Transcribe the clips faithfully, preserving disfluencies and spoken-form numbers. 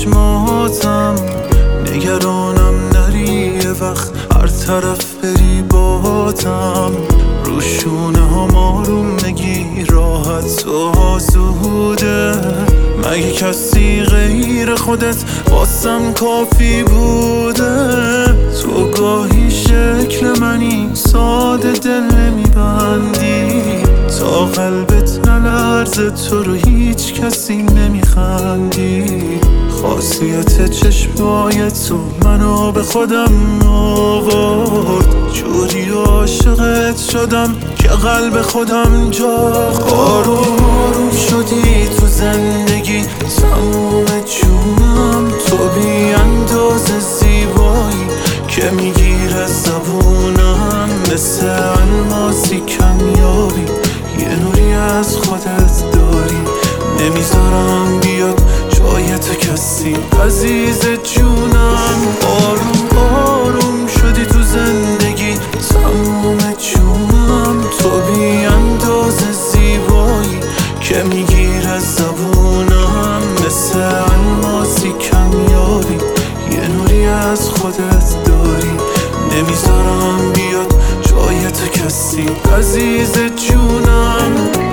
چشماتم، نگرانم نری یه وقت هر طرف بری باتم. رو شونه هم آروم نگی راحت و آسوده، مگه کسی غیر خودت واسم کافی بوده؟ تو گاهی شکل منی ساده دل نمیبندی، تا قلبت نلرزه تو رو هیچ کسی نمیخندی. خاصیت چشمای تو منو به خودم آورد، جوری عاشقت شدم که قلب خودم جا آروم آروم شدی تو زندگی تموم جونم. تو بی اندازه زیبایی که میگیره زبونم، مثل الماسی کمیابی یه نوری از خودت داری. نمیذارم بیاد جای تو کسی عزیز جونم. آروم آروم شدی تو زندگی تموم جونم. تو بی اندازه زیبایی که میگیره زبونم، مثل الماسی کمیابی یه نوری از خودت داری. نمیذارم بیاد جای تو کسی عزیز جونم.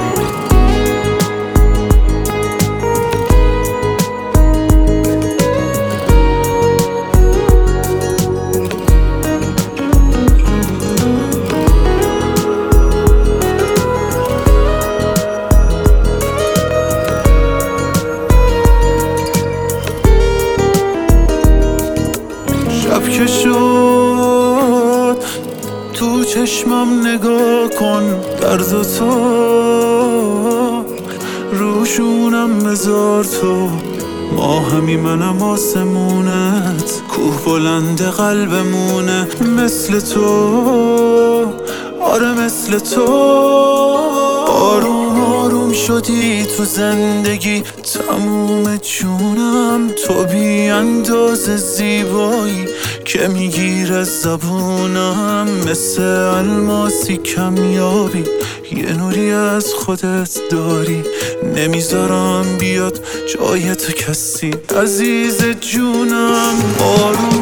شب که شد تو چشمم نگاه کن، درد و تو روشونم بذار تو. ما همی منم آسمونت، کوه بلند قلبمونه مثل تو، آره مثل تو. آروم آروم شدی تو زندگی تموم جونم. تو بی اندازه زیبایی که میگیره زبونم، مثل الماسی کمیابی یه نوری از خودت داری. نمیذارم بیاد جای تو کسی عزیز جونم. آروم